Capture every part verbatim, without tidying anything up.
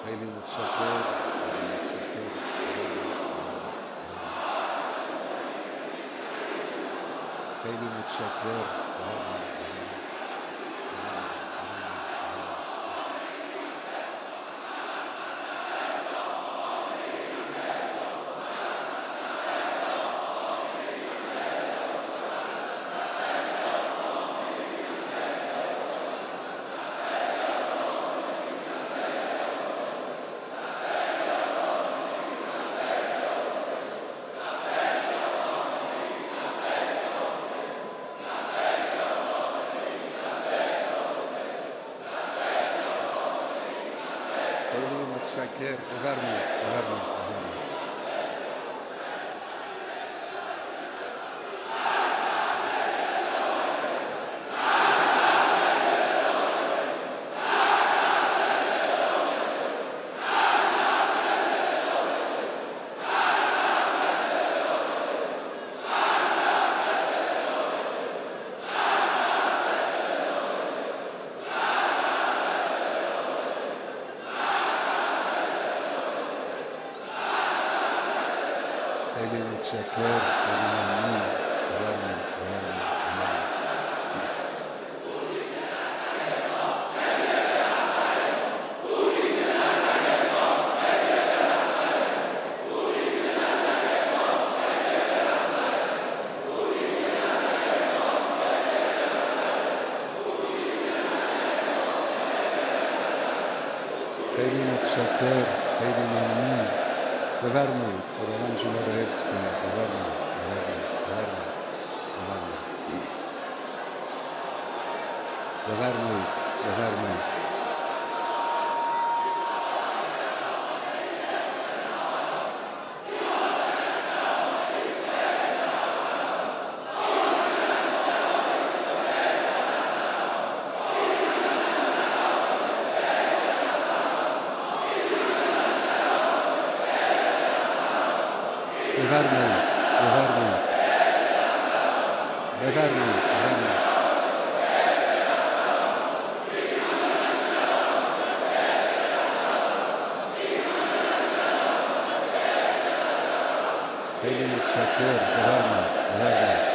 خیلی متشکر خیلی متشکر خیلی متشکر متشکر بفرمایید بفرمایید خیلی متشکر خیلی ممنون بفرمایید بفرمایید خیلی متشکر خیلی ممنون بفرمایید خداوند شما رو حفظ کنه بفرمایید بفرمایید بفرمایید بفرمایید بفرمایید بفرمایید بفرمایید بفرمایید بفرمایید خیلی متشکر بفرمایید بفرمایید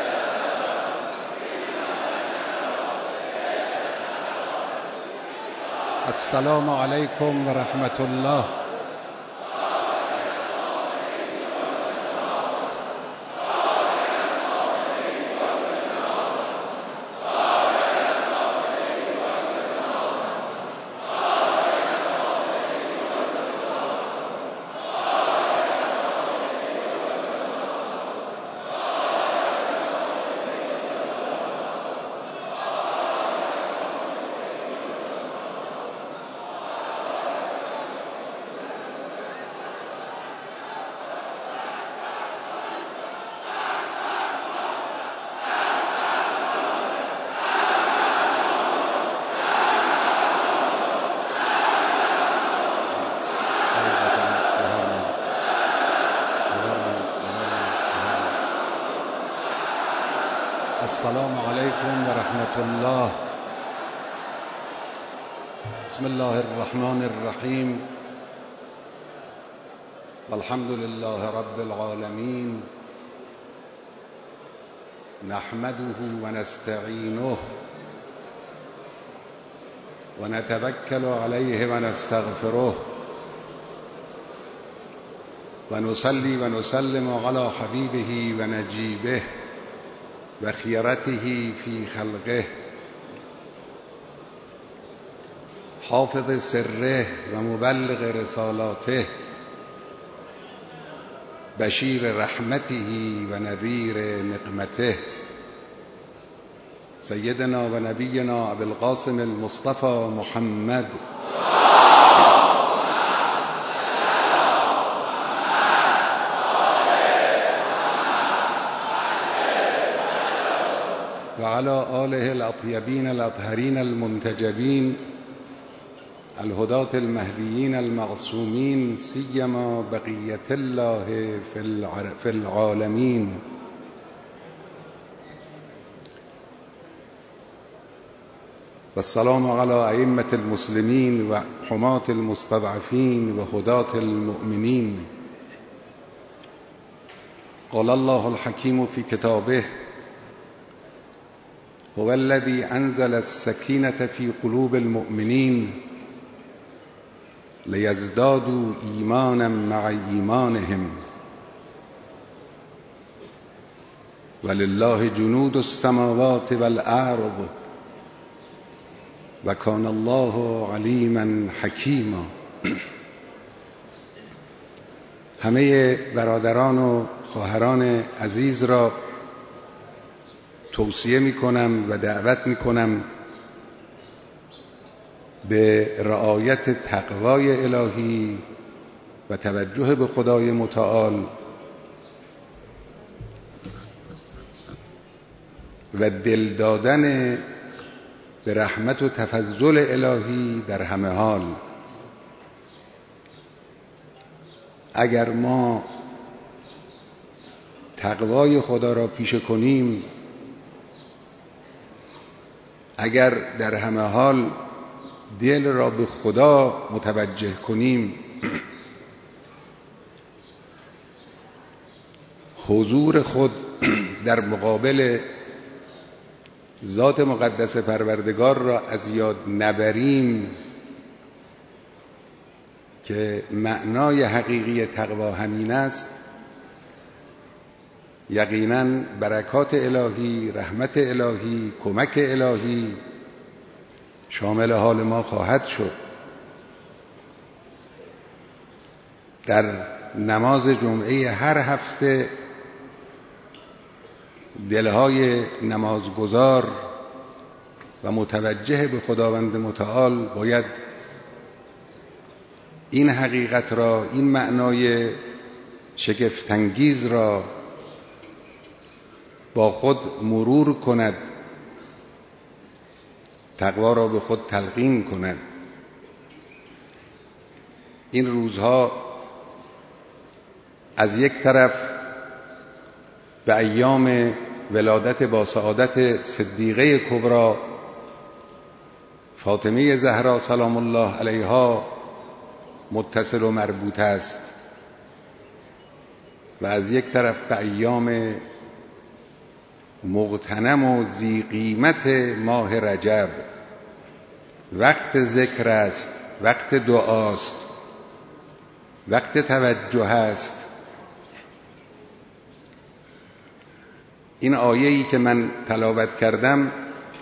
السلام علیکم و رحمت الله. السلام علیکم و رحمت الله. بسم الله الرحمن الرحیم والحمد لله رب العالمین نحمده و نستعینه و نتوکل علیه و نستغفره و نصلی و نسلم علی حبیبه و نجیبه و خیرته فی خلقه حافظ سره و مبلغ رسالاته بشیر رحمته و نذیر نقمته سیدنا و نبینا ابوالقاسم المصطفى محمد و علی آله الاطیبین الاطهرین المنتجبین الهداة المهدیین المعصومین سیما بقیة الله فی العالمین. و السلام علی ائمة المسلمین و حماة المستضعفین و هداة المؤمنین. قال الله الحکیم فی کتابه هو الذی انزل السکینة فی قلوب المؤمنین لیزدادوا ایمانا مع ایمانهم ولله جنود السماوات والارض و کان الله علیما حکیما. همه برادران و خواهران عزیز را توصیه می کنم و دعوت می کنم به رعایت تقوای الهی و توجه به خدای متعال و دل دادن به رحمت و تفضل الهی در همه حال. اگر ما تقوای خدا را پیشه کنیم، اگر در همه حال دل را به خدا متوجه کنیم، حضور خود در مقابل ذات مقدس پروردگار را از یاد نبریم که معنای حقیقی تقوا همین است، یقینا برکات الهی، رحمت الهی، کمک الهی شامل حال ما خواهد شد. در نماز جمعه هر هفته دلهای نمازگزار و متوجه به خداوند متعال باید این حقیقت را، این معنای شگفت‌انگیز را با خود مرور کند، تقوا را به خود تلقین کند. این روزها از یک طرف به ایام ولادت با سعادت صدیقه کبری فاطمه زهرا سلام الله علیها متصل و مربوط است و از یک طرف به ایام مغتنم و ذی قیمت ماه رجب. وقت ذکر است، وقت دعاست، وقت توجه است. این آیه‌ای که من تلاوت کردم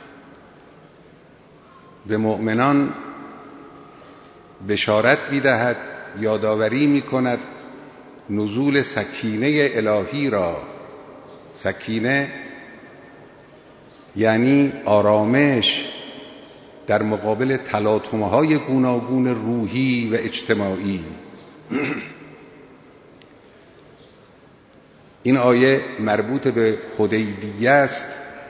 به مؤمنان بشارت می‌دهد، یادآوری می‌کند نزول سکینه الهی را. سکینه یعنی آرامش در مقابل تلاطم‌های گوناگون روحی و اجتماعی. این آیه مربوط به حدیبیه است.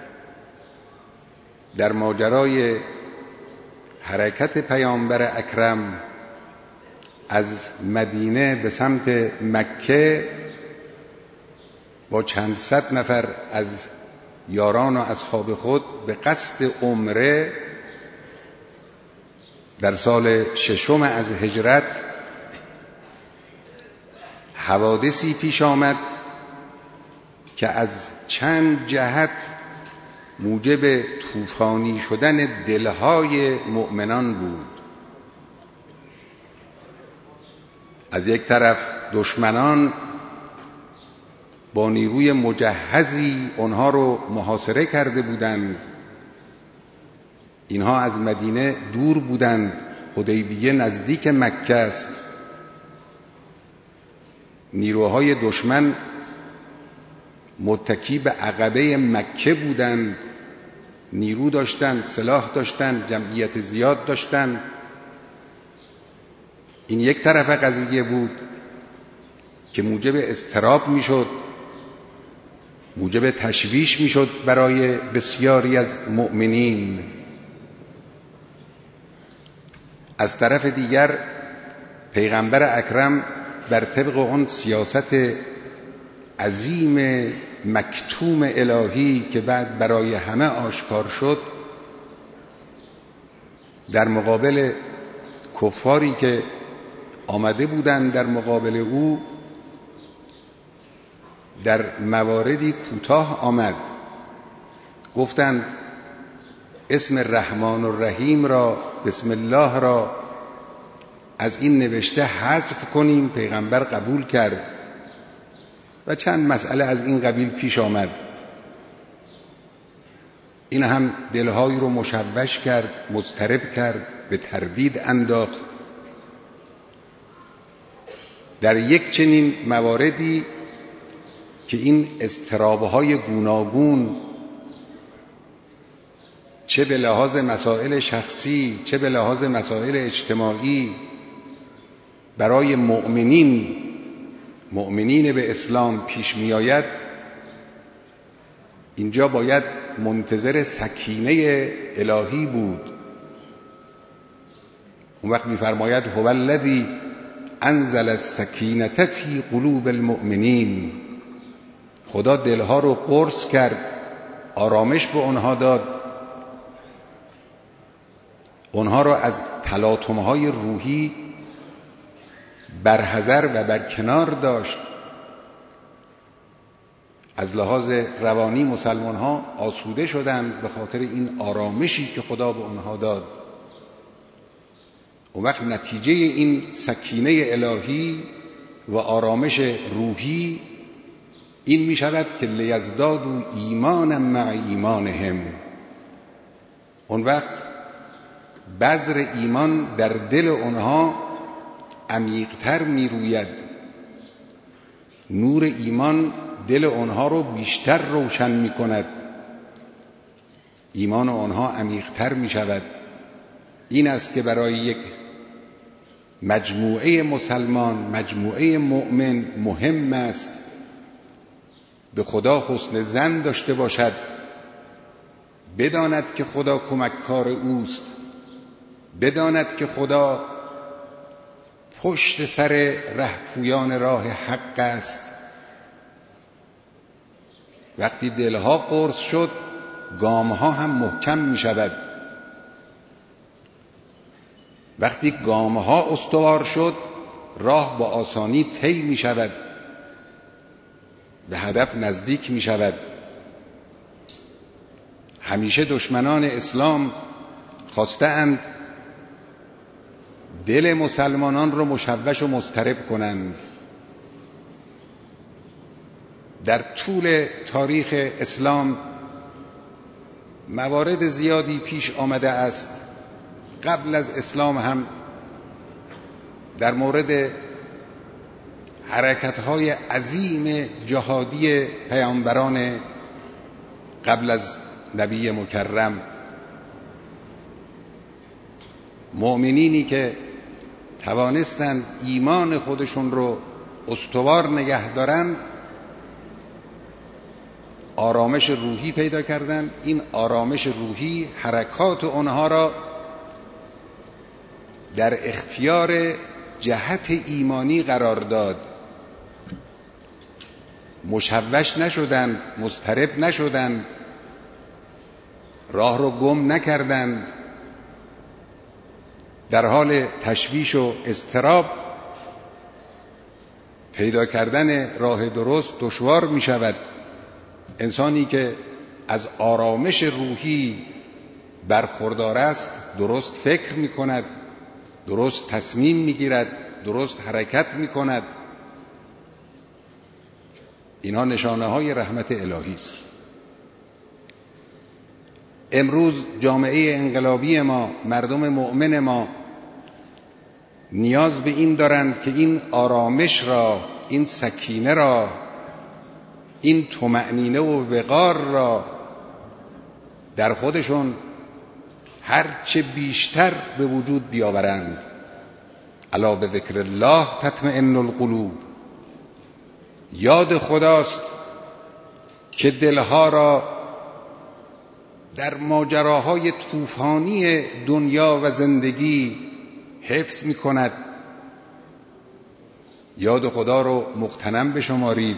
در ماجرای حرکت پیامبر اکرم از مدینه به سمت مکه با چند صد نفر از یاران و اصحاب خود به قصد عمره در سال ششم از هجرت حوادثی پیش آمد که از چند جهت موجب طوفانی شدن دلهای مؤمنان بود. از یک طرف دشمنان با نیروی مجهزی آنها رو محاصره کرده بودند. اینها از مدینه دور بودند، حدیبیه نزدیک مکه است. نیروهای دشمن متکی به عقبه مکه بودند، نیرو داشتند، سلاح داشتند، جمعیت زیاد داشتند. این یک طرف قضیه بود که موجب اضطراب میشد، موجب تشویش میشد برای بسیاری از مؤمنین. از طرف دیگر پیغمبر اکرم بر طبق آن سیاست عظیم مکتوم الهی که بعد برای همه آشکار شد، در مقابل کفاری که آمده بودند در مقابل او در مواردی کوتاه آمد. گفتند اسم رحمان و رحیم را، بسم الله را از این نوشته حذف کنیم. پیغمبر قبول کرد و چند مسئله از این قبیل پیش آمد. این هم دلهایی رو مشوش کرد، مضطرب کرد، به تردید انداخت. در یک چنین مواردی که این اضطراب‌های گوناگون چه به لحاظ مسائل شخصی چه به لحاظ مسائل اجتماعی برای مؤمنین مؤمنین به اسلام پیش می آید، اینجا باید منتظر سکینه الهی بود. اون وقت می فرماید هو الذی انزل السکینة فی قلوب المؤمنین. خدا دلها رو قرص کرد، آرامش به آنها داد، آنها را از تلاطم‌های روحی برحذر و برکنار داشت. از لحاظ روانی مسلمان ها آسوده شدند به خاطر این آرامشی که خدا به آنها داد. اون وقت نتیجه این سکینه الهی و آرامش روحی این می شود که لیزدادوا ایمانا مع ایمانهم. اون وقت بذر ایمان در دل آنها عمیق‌تر می روید. نور ایمان دل آنها رو بیشتر روشن می کند. ایمان آنها عمیق‌تر می شود. این است که برای یک مجموعه مسلمان، مجموعه مؤمن مهم است به خدا حسن ظن داشته باشد، بداند که خدا کمککار اوست، بداند که خدا پشت سر رهپویان راه حق است. وقتی دلها قرص شد، گامها هم محکم می شود. وقتی گامها استوار شد، راه با آسانی طی می شود، به هدف نزدیک می شود. همیشه دشمنان اسلام خواسته اند دل مسلمانان رو مشوش و مضطرب کنند. در طول تاریخ اسلام موارد زیادی پیش آمده است، قبل از اسلام هم، در مورد حرکت‌های عظیم جهادی پیامبران قبل از نبی مکرم. مؤمنینی که توانستند ایمان خودشون رو استوار نگه دارند، آرامش روحی پیدا کردند. این آرامش روحی حرکات آنها را در اختیار جهت ایمانی قرار داد. مشوش نشدند، مضطرب نشدند، راه رو گم نکردند. در حال تشویش و اضطراب پیدا کردن راه درست دشوار می شود. انسانی که از آرامش روحی برخوردار است، درست فکر می کند، درست تصمیم می گیرد، درست حرکت می کند. اینها نشانه های رحمت الهی است. امروز جامعه انقلابی ما، مردم مؤمن ما نیاز به این دارند که این آرامش را، این سکینه را، این طمأنینه و وقار را در خودشون هرچه بیشتر به وجود بیاورند. الا بذکر الله تطمئن القلوب. یاد خداست که دلها را در ماجراهای طوفانی دنیا و زندگی حفظ می کند. یاد خدا رو مغتنم بشمارید.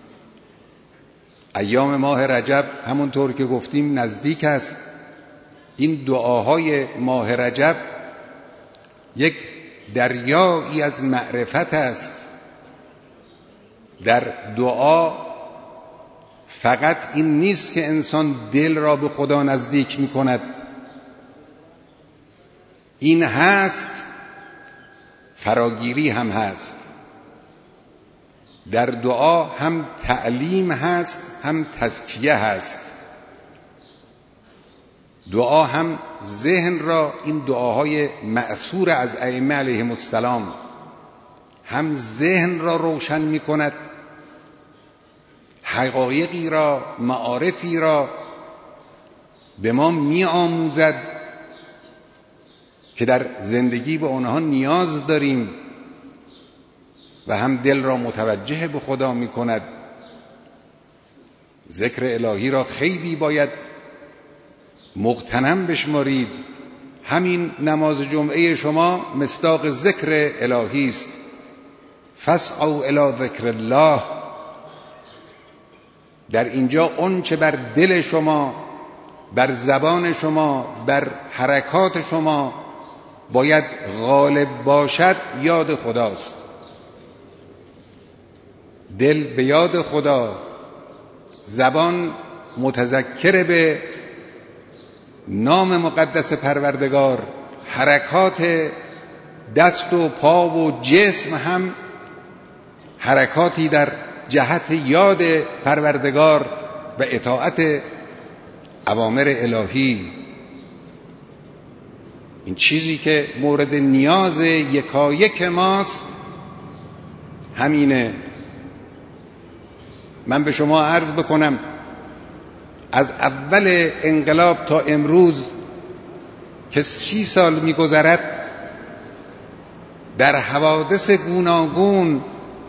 ایام ماه رجب همونطور که گفتیم نزدیک است. این دعاهای ماه رجب یک دریایی از معرفت است. در دعا فقط این نیست که انسان دل را به خدا نزدیک می کند، این هست، فراگیری هم هست. در دعا هم تعلیم هست، هم تزکیه هست. دعا هم ذهن را، این دعاهای مأثور از ائمه علیهم السلام، هم ذهن را روشن می کند، حقایقی را، معارفی را به ما می آموزد که در زندگی به آنها نیاز داریم، و هم دل را متوجه به خدا می کند. ذکر الهی را خیلی باید مغتنم بشمارید. همین نماز جمعه شما مصداق ذکر الهی است. فاسعوا الی ذکر الله. در اینجا اون چه بر دل شما، بر زبان شما، بر حرکات شما باید غالب باشد یاد خداست. دل به یاد خدا، زبان متذکر به نام مقدس پروردگار، حرکات دست و پا و جسم هم حرکاتی در جهت یاد پروردگار و اطاعت اوامر الهی. این چیزی که مورد نیاز یکایک ماست همینه. من به شما عرض بکنم از اول انقلاب تا امروز که سی سال می‌گذرد، در حوادث گوناگون،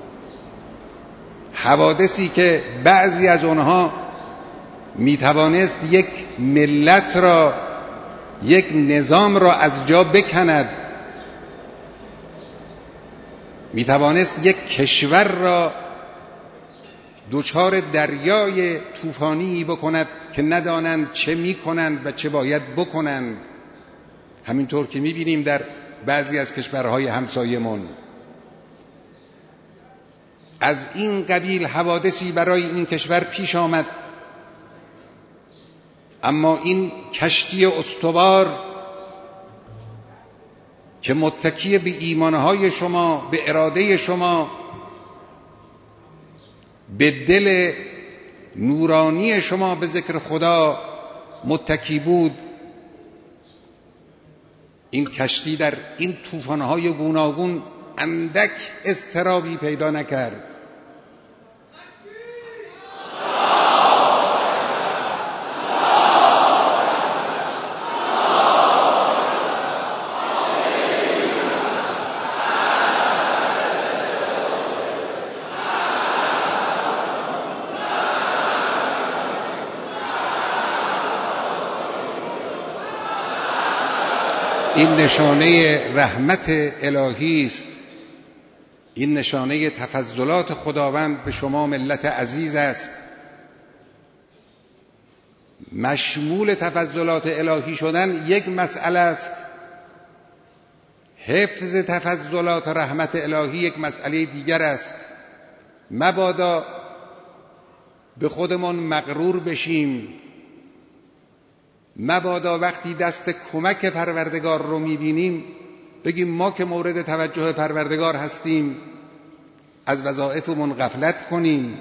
حوادثی که بعضی از آنها میتوانست یک ملت را، یک نظام را از جا بکند، میتوانست یک کشور را دوچار دریای طوفانی بکند که ندانند چه میکنند و چه باید بکنند. همینطور که میبینیم در بعضی از کشورهای همسایمون. از این قبیل حوادثی برای این کشور پیش آمد، اما این کشتی استوار که متکی به ایمانهای شما، به اراده شما، به دل نورانی شما به ذکر خدا متکی بود، این کشتی در این طوفان‌های گوناگون اندک اضطرابی پیدا نکرد. این نشانه رحمت الهی است، این نشانه تفضلات خداوند به شما ملت عزیز است. مشمول تفضلات الهی شدن یک مسئله است، حفظ تفضلات رحمت الهی یک مسئله دیگر است. مبادا به خودمان مغرور بشیم، مبادا وقتی دست کمک پروردگار رو میبینیم بگیم ما که مورد توجه پروردگار هستیم از وظایفمون غفلت کنیم.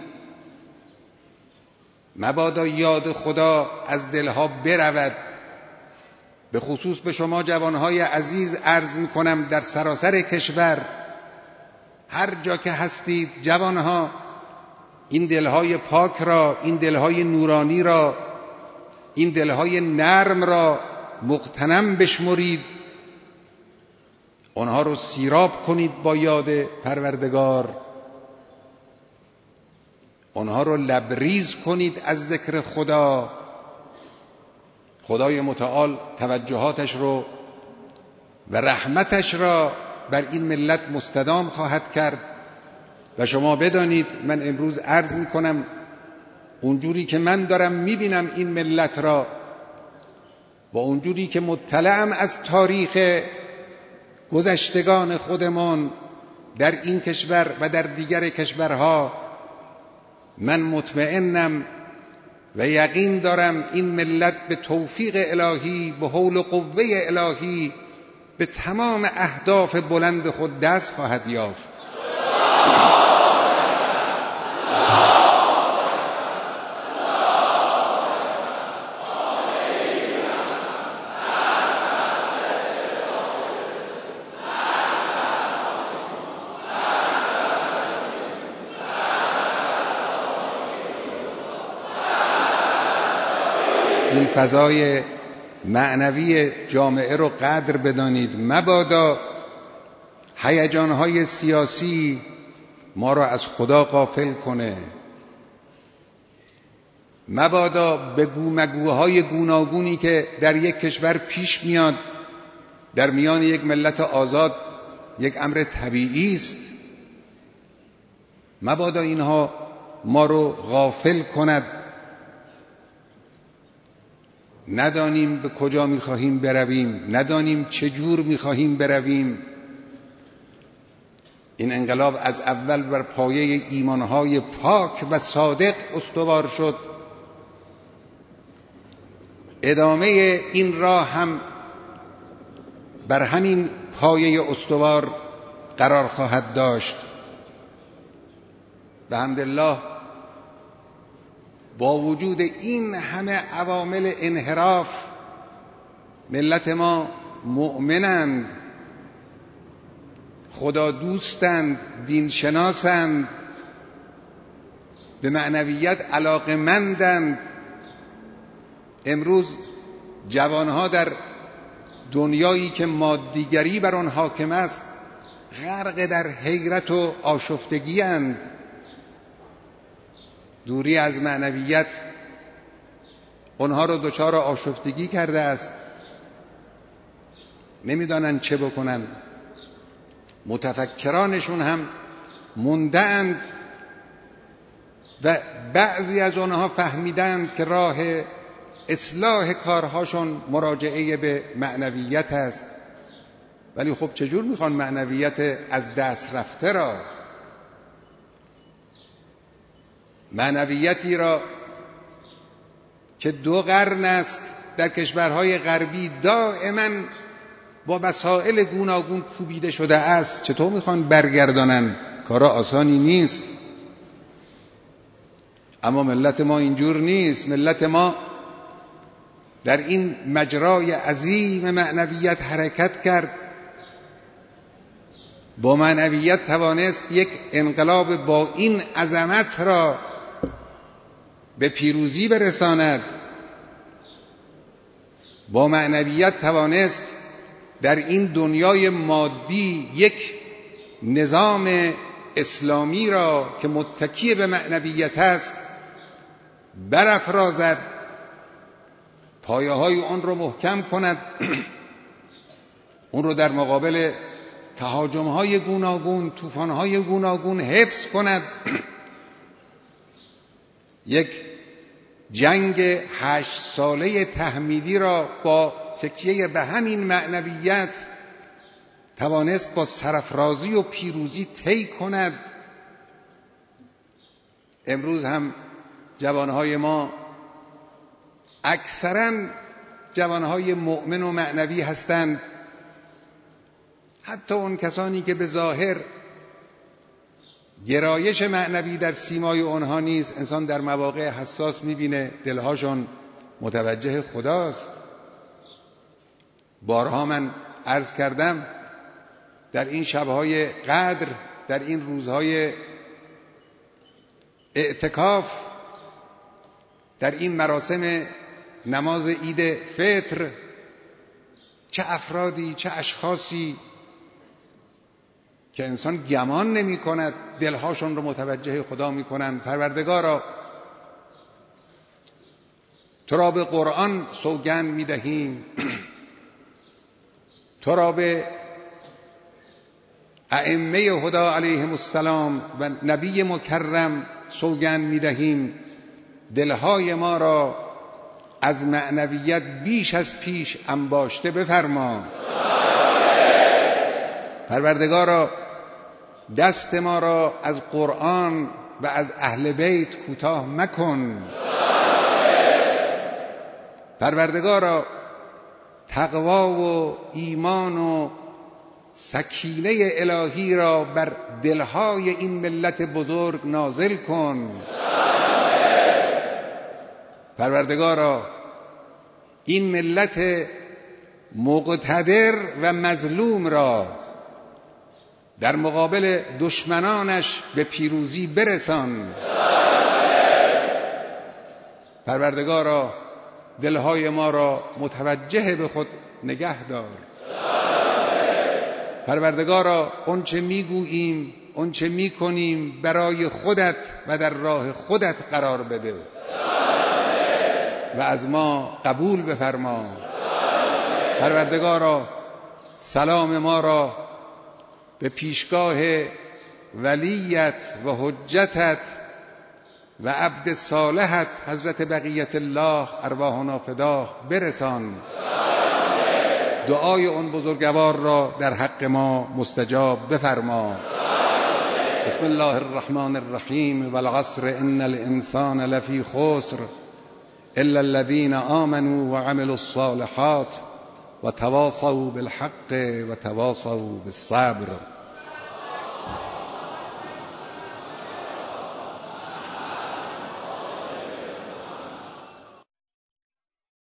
مبادا یاد خدا از دلها برود. به خصوص به شما جوانهای عزیز عرض میکنم در سراسر کشور، هر جا که هستید جوانها، این دلهای پاک را، این دلهای نورانی را، این دلهای نرم را مغتنم بشمرید، آنها رو سیراب کنید با یاد پروردگار، آنها رو لبریز کنید از ذکر خدا. خدای متعال توجهاتش رو و رحمتش را بر این ملت مستدام خواهد کرد. و شما بدانید، من امروز عرض میکنم اونجوری که من دارم میبینم این ملت را، با اونجوری که مطلعم از تاریخ گذشتگان خودمان در این کشور و در دیگر کشورها، من مطمئنم و یقین دارم این ملت به توفیق الهی، به حول و قوه الهی، به تمام اهداف بلند خود دست خواهد یافت. این فضای معنوی جامعه رو قدر بدانید. مبادا هیجان‌های سیاسی ما را از خدا غافل کنه، مبادا به گومگوهای گوناگونی که در یک کشور پیش میاد، در میان یک ملت آزاد یک امر طبیعی است، مبادا اینها ما رو غافل کند، ندانیم به کجا می‌خواهیم برویم، ندانیم چه جور می‌خواهیم برویم. این انقلاب از اول بر پایه ایمانهای پاک و صادق استوار شد، ادامه این راه هم بر همین پایه استوار قرار خواهد داشت. بحمدالله با وجود این همه عوامل انحراف، ملت ما مؤمنند، خدا دوستند، دین شناسند، به معنویت علاقه‌مندند. امروز جوانها در دنیایی که مادیگری بر آن حاکم است غرق در حیرت و آشفتگی اند. دوری از معنویت آنها را دچار آشفتگی کرده است، نمیدانند چه بکنند. متفکرانشون هم مونده‌اند و بعضی از آنها فهمیدند که راه اصلاح کارهاشون مراجعه به معنویت است. ولی خب چجور میخوان معنویت از دست رفته را، معنویتی را که دو قرن است در کشورهای غربی دائما با وسایل گوناگون کوبیده شده است، چطور میخوان برگردانن؟ کارا آسانی نیست. اما ملت ما اینجور نیست. ملت ما در این مجرای عظیم معنویت حرکت کرد، با معنویت توانست یک انقلاب با این عظمت را به پیروزی برساند، با معنویت توانست در این دنیای مادی یک نظام اسلامی را که متکی به معنویت است برافرازد، پایه‌های آن را محکم کند، اون رو در مقابل تهاجم‌های گوناگون، طوفان‌های گوناگون حفظ کند. یک جنگ هشت ساله تحمیلی را با تکیه به همین معنویت توانست با سرافرازی و پیروزی طی کند. امروز هم جوانهای ما اکثراً جوانهای مؤمن و معنوی هستند. حتی اون کسانی که به ظاهر گرایش معنوی در سیمای آنها نیست، انسان در مواقع حساس می‌بینه دلهاشون متوجه خداست. بارها من عرض کردم در این شب‌های قدر، در این روزهای اعتکاف، در این مراسم نماز عید فطر، چه افرادی، چه اشخاصی که انسان گمان نمی کند دلهاشون رو متوجه خدا می کنند. پروردگارا تو را به قرآن سوگند می دهیم، تو را به ائمه هدی علیهم السلام و نبی مکرم سوگند می دهیم، دلهای ما را از معنویت بیش از پیش انباشته بفرما. پروردگارا دست ما را از قرآن و از اهل بیت کوتاه مکن. پروردگارا تقوا و ایمان و سکینه الهی را بر دلهای این ملت بزرگ نازل کن. پروردگارا این ملت مقتدر و مظلوم را در مقابل دشمنانش به پیروزی برسان. پروردگارا دلهای ما را متوجه به خود نگه دار. پروردگارا اونچه میگوییم اونچه میکنیم برای خودت و در راه خودت قرار بده و از ما قبول بفرما. پروردگارا سلام ما را به پیشگاه ولیت و حجتت و عبد صالحت حضرت بقیت الله ارواحنا فداه برسان. دعای اون بزرگوار را در حق ما مستجاب بفرما. بسم الله الرحمن الرحیم. والعصر ان الانسان لفی خسر الا الذين آمنوا وعملوا الصالحات وتواصوا بالحق وتواصوا بالصبر.